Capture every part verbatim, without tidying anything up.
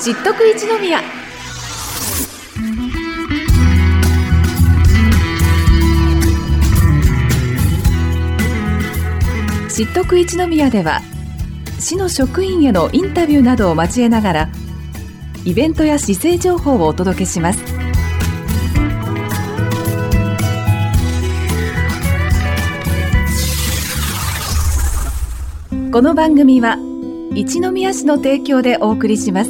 知っとく一宮。知っとく一宮では、市の職員へのインタビューなどを交えながら、イベントや市政情報をお届けします。この番組は一宮市の提供でお送りします。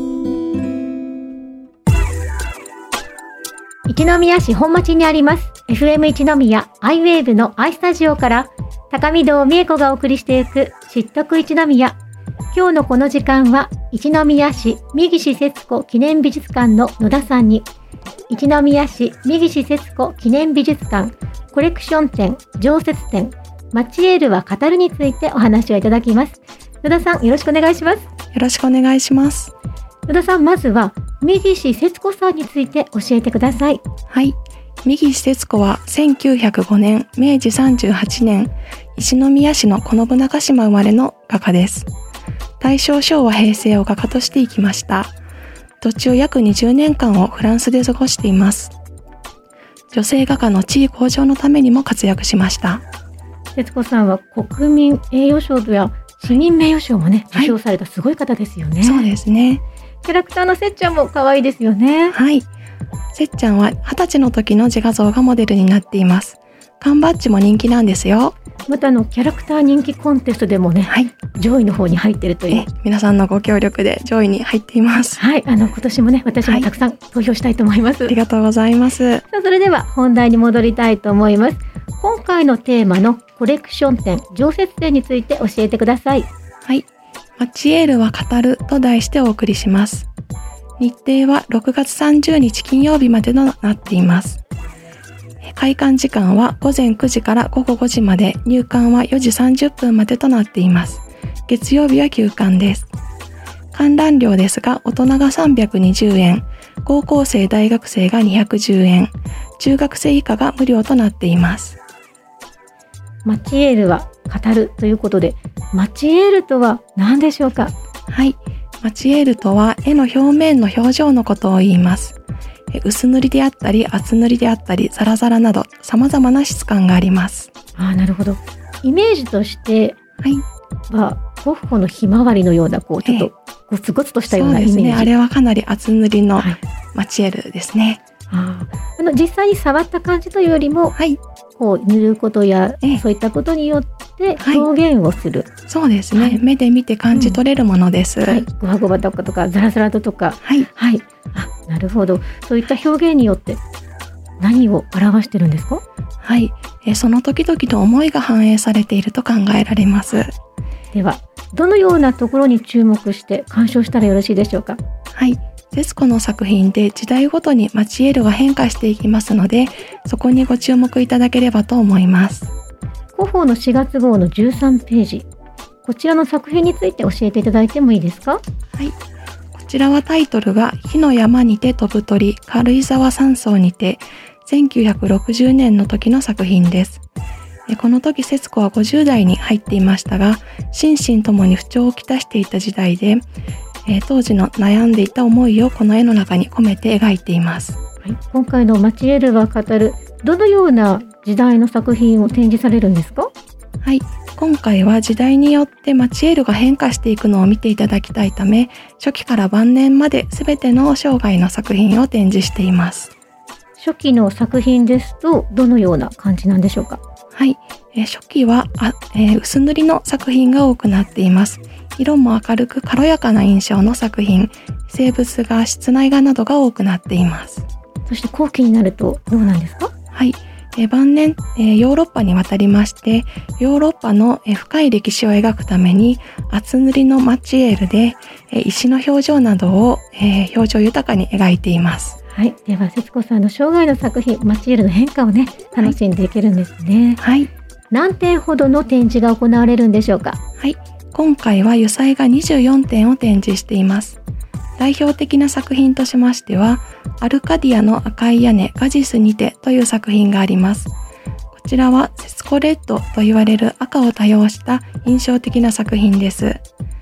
一宮市本町にあります エフエム 一宮アイウェーブの アイスタジオから高見堂美恵子がお送りしていく知っとく一宮。今日のこの時間は一宮市三岸節子記念美術館の野田さんに、一宮市三岸節子記念美術館コレクション展常設展マチエールは語るについてお話をいただきます。野田さん、よろしくお願いします。 よろしくお願いします。 野田さん、まずは三岸節子さんについて教えてください。 はい、三岸節子はせんきゅうひゃくごねんめいじさんじゅうはちねん一宮市の此信中島生まれの画家です。大正昭和平成を画家として生きました。途中約にじゅうねんかんをフランスで過ごしています。女性画家の地位向上のためにも活躍しました。 節子さんは国民栄誉賞や市民名誉賞もね、受賞されたすごい方ですよね。 そうですね。 キャラクターのせっちゃんも可愛いですよね。 はい。せっちゃんははたちの時の自画像がモデルになっています。缶バッジも人気なんですよ。 またのキャラクター人気コンテストでもね、はい、上位の方に入っているという。 皆さんのご協力で上位に入っています。 はい、あの今年もね、私もたくさん投票したいと思います。 はい、ありがとうございます。 さあ、それでは本題に戻りたいと思います。今回のテーマのコレクション展常設展について教えてください。 はい、マチエールは語ると題してお送りします。日程はろくがつさんじゅうにち金曜日までとなっています。開館時間はごぜんくじからごごごじまで、入館はよじさんじゅっぷんまでとなっています。月曜日は休館です。観覧料ですが、大人がさんびゃくにじゅうえん、高校生大学生がにひゃくじゅうえん、中学生以下が無料となっています。 マチエールは語るということで、マチエールとは何でしょうか？ はい、マチエールとは絵の表面の表情のことを言います。薄塗りであったり厚塗りであったりザラザラなど様々な質感があります。 ああ、なるほど。イメージとしては、ゴッホのひまわりのようなこうちょっとゴツゴツとしたようなイメージ。そうですね。 あれはかなり厚塗りのマチエールですね。 ああの実際に触った感じというよりも、はい、こう塗ることや、ええ、そういったことによって表現をする、 はい、そうですね、はい、目で見て感じ取れるものです、 うん、はい、ゴワゴワとかとかザラザラとか、はい、はい、あ、なるほど。そういった表現によって何を表してるんですか？ はい、えその時々の思いが反映されていると考えられます。 では、どのようなところに注目して鑑賞したらよろしいでしょうか？ はい、節子の作品で時代ごとにマチエールが変化していきますので、そこにご注目いただければと思います。 広報のしがつごうのじゅうさんページ、こちらの作品について教えていただいてもいいですか？ はい、こちらはタイトルが火の山にて飛ぶ鳥軽井沢山荘にて、せんきゅうひゃくろくじゅうねんの時の作品です。この時節子はごじゅうだいに入っていましたが、心身ともに不調をきたしていた時代で、えー、当時の悩んでいた思いをこの絵の中に込めて描いています。 はい、今回のマチエールは語る、どのような時代の作品を展示されるんですか？ はい、今回は時代によってマチエールが変化していくのを見ていただきたいため、初期から晩年まで全ての生涯の作品を展示しています。 初期の作品ですとどのような感じなんでしょうか？ はい、えー、初期はあ、えー、薄塗りの作品が多くなっています。色も明るく軽やかな印象の作品、静物画、室内画などが多くなっています。 そして後期になるとどうなんですか？ はい、えー、晩年、えー、ヨーロッパに渡りまして、ヨーロッパの、えー、深い歴史を描くために厚塗りのマチエールで、えー、石の表情などを、えー、表情豊かに描いています。 はい、では節子さんの生涯の作品、マチエールの変化をね、楽しんでいけるんですね。 はい、 何点ほどの展示が行われるんでしょうか？ はい、今回は油彩画にじゅうよんてんを展示しています。代表的な作品としましては、アルカディアの赤い屋根ガジスにてという作品があります。こちらは節子レッドと言われる赤を多用した印象的な作品です。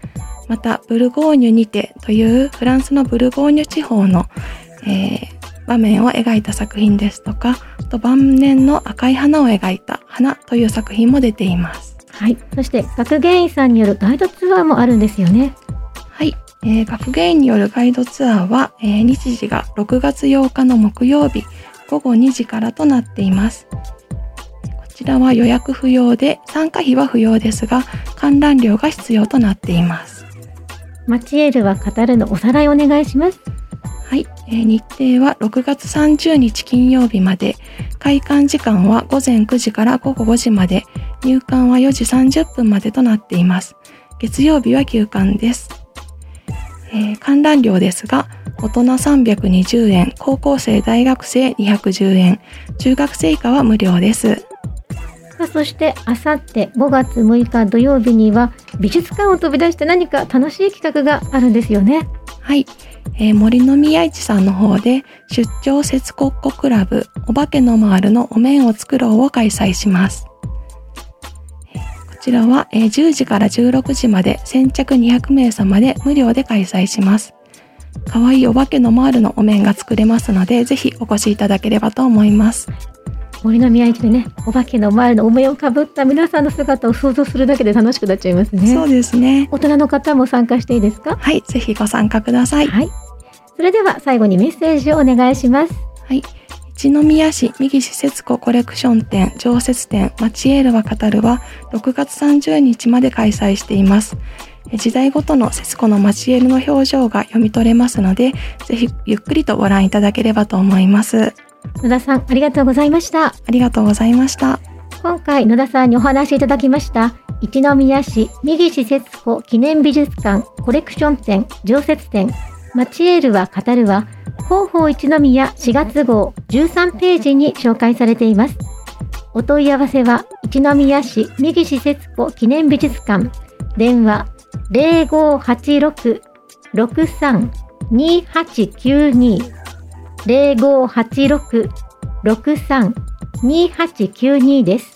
またブルゴーニュにてというフランスのブルゴーニュ地方の、えー、場面を描いた作品ですとか、あと晩年の赤い花を描いた花という作品も出ています。 はい、そして学芸員さんによるガイドツアーもあるんですよね。 はい、えー、学芸員によるガイドツアーは、えー、日時がろくがつようかの木曜日ごごにじからとなっています。こちらは予約不要で参加費は不要ですが観覧料が必要となっています。 マチエールは語るのおさらいお願いします。 はい、えー、日程はろくがつさんじゅうにち金曜日まで、開館時間はごぜんくじからごごごじまで、入館はよじさんじゅっぷんまでとなっています。月曜日は休館です。えー、観覧料ですが、大人さんびゃくにじゅうえん、高校生大学生にひゃくじゅうえん、中学生以下は無料です。 さあ、そしてあさってごがつむいか土曜日には美術館を飛び出して何か楽しい企画があるんですよね。 はい、えー、森の宮市さんの方で出張節コッコクラブお化けのマールのお面を作ろうを開催します。こちらはじゅうじからじゅうろくじまで先着にひゃくめいさまで無料で開催します。かわいいお化けのマールのお面が作れますので、ぜひお越しいただければと思います。 森の宮市でね、お化けのマールのお面をかぶった皆さんの姿を想像するだけで楽しくなっちゃいますね。 そうですね。 大人の方も参加していいですか？ はい、ぜひご参加ください。 はい。それでは最後にメッセージをお願いします。 はい。一宮市右施設庫コレクション展常設展マチエールは語るはろくがつさんじゅうにちまで開催しています。時代ごとの節子のマチエールの表情が読み取れますので、ぜひゆっくりとご覧いただければと思います。 野田さん、ありがとうございました。 ありがとうございました。 今回野田さんにお話しいただきました一宮市右施設庫記念美術館コレクション展常設展マチエールは語るは広報一宮しがつごうじゅうさんページに紹介されています。お問い合わせは一宮市右施設庫記念美術館電話 ゼロごはちろく ろくさん にはちきゅうに ゼロごはちろく ろくさん にはちきゅうに です。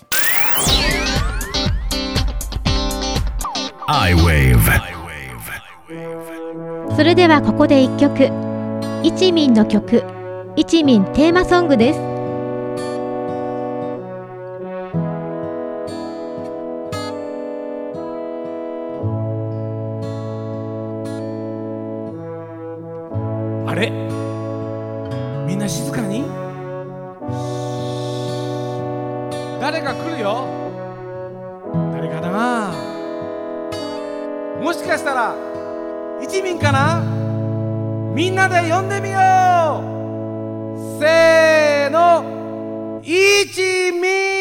アイウェーブ。 それではここで一曲、一民の曲、一民テーマソングです。 あれ、みんな静かに。誰か来るよ。誰かな。もしかしたら一民かな。みんなで呼んでみよう。せーの、一民。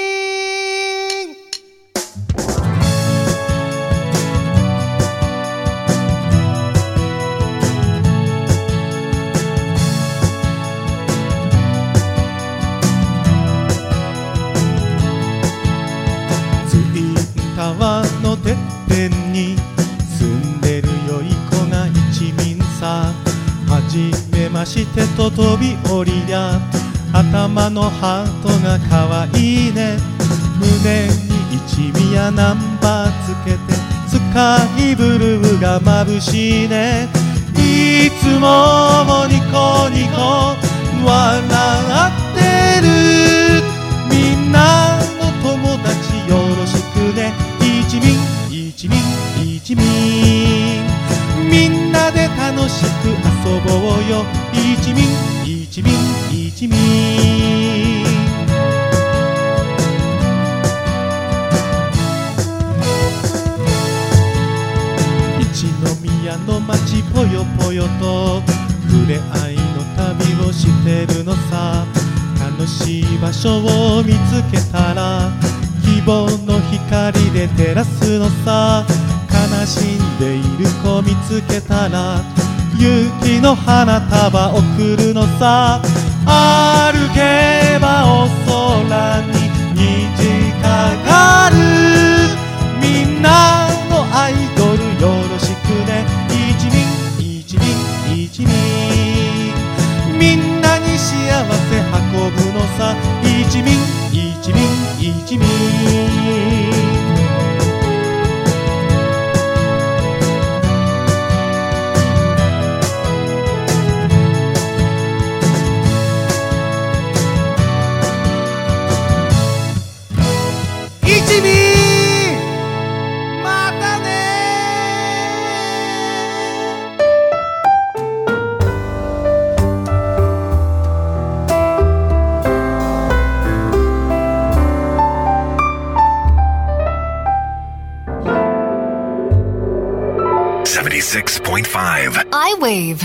ツインタワーのてっぺんに住んでるよい子が一民さ。はじめましてと飛び降りや頭のハートがかわいいね。胸に一宮ナンバーつけてスカイブルーが眩しいね。いつもニコニコ笑ってる。みんなの友達よろしくね。一民一民一民みんなで楽しく遊ぼうよ。一民一民一民。一宮の街ぽよぽよと触れ合いの旅をしてるのさ。楽しい場所を見つけたら希望の光で照らすのさ。悲しんでいる子見つけたら勇気の花束贈るのさ。歩けばお空に虹かかる。みんなのアイドルよろしくね。一民一民一民みんなに幸せ運ぶのさ。一民一民一民。 セブンティシックスポイントファイブアイウェー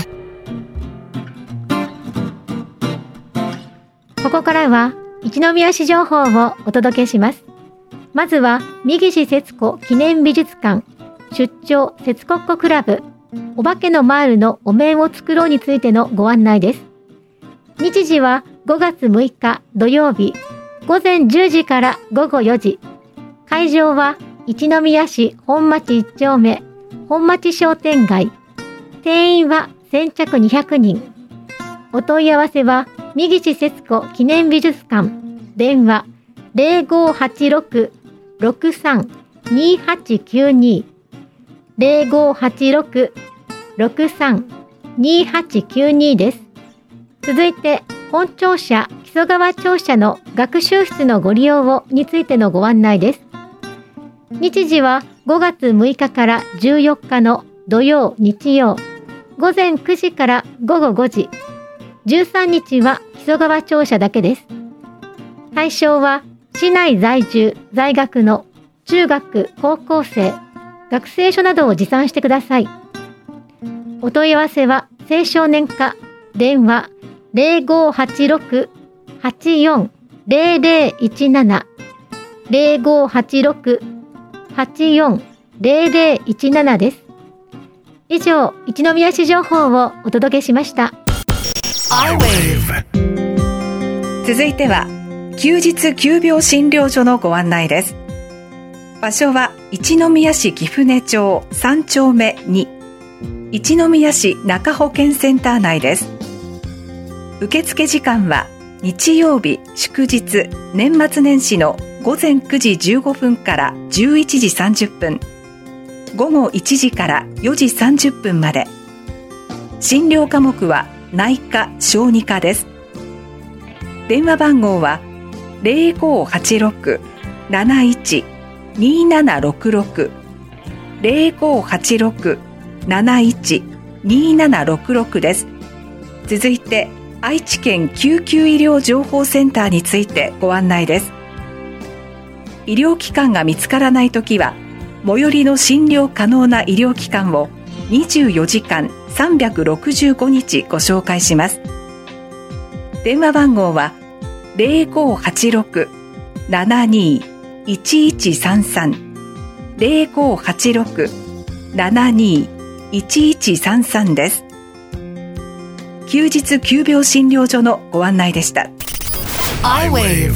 ブ。 ここからは一宮市情報をお届けします。まずは三岸節子記念美術館出張節子っ子クラブお化けのマールのお面を作ろうについてのご案内です。日時はごがつむいか土曜日ごぜんじゅうじからごごよじ。会場は一宮市本町いっちょうめ本町商店街。定員は先着にひゃくにん。お問い合わせは三岸節子記念美術館電話 ゼロごはちろく ろくさん にはちきゅうに ゼロごはちろく ろくさん にはちきゅうに です。続いて本庁舎木曽川庁舎の学習室のご利用をについてのご案内です。日時はごがつむいかからじゅうよっかの土曜日曜ごぜんくじからごごごじ。じゅうさんにちは木曽川庁舎だけです。対象は市内在住在学の中学高校生学生証などを持参してください。お問い合わせは青少年課電話 ゼロごはちろく はちよん ゼロゼロいちなな ゼロごはちろく はちよん ゼロゼロいちなな です。以上、一宮市情報をお届けしました。 アイウェーブ。 続いては休日急病診療所のご案内です。場所は一宮市貴船町さんちょうめに一宮市中保健センター内です。受付時間は日曜日祝日年末年始のごぜんくじじゅうごふんからじゅういちじさんじゅっぷん、ごごいちじからよじさんじゅっぷんまで。診療科目は内科小児科です。電話番号はゼロごはちろく なないち にななろくろく ゼロごはちろく なないち にななろくろく です。続いて愛知県救急医療情報センターについてご案内です。医療機関が見つからないときは最寄りの診療可能な医療機関をにじゅうよじかんさんびゃくろくじゅうごにちご紹介します。電話番号はゼロごはちろく ななにいちいちさんさん ゼロごはちろく ななにいちいちさんさん です。休日急病診療所のご案内でした。 アイウェー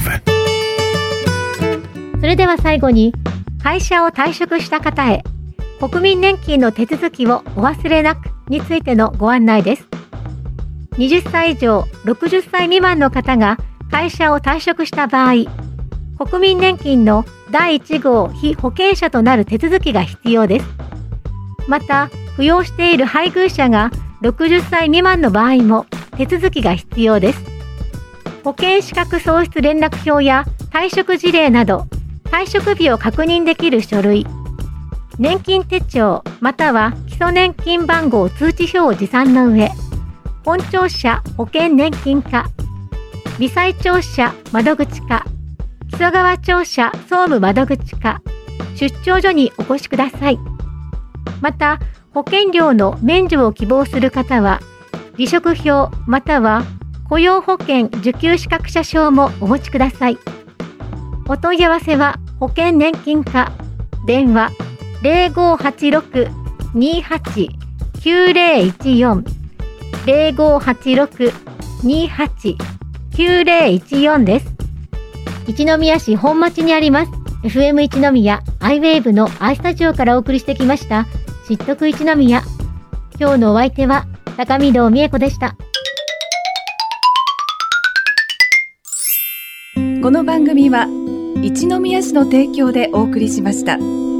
ブ。それでは最後に会社を退職した方へ国民年金の手続きをお忘れなくについてのご案内です。はたち以上ろくじゅっさい未満の方が会社を退職した場合、国民年金のだいいちごう被保険者となる手続きが必要です。また、扶養している配偶者がろくじゅっさい未満の場合も手続きが必要です。保険資格喪失連絡票や退職事例など、退職日を確認できる書類、年金手帳または基礎年金番号通知表を持参の上、本庁舎保険年金課、微細庁舎窓口課、木曽川庁舎総務窓口課、出張所にお越しください。また、保険料の免除を希望する方は、離職票または雇用保険受給資格者証もお持ちください。お問い合わせは保険年金課、電話ゼロごはちろく にはち きゅうゼロいちよん ゼロごはちろく にはち きゅうゼロいちよん です。一宮市本町にあります エフエム 一宮アイウェーブの アイスタジオからお送りしてきました知っとく一宮。今日のお相手は高見堂美恵子でした。 この番組は一宮市の提供でお送りしました。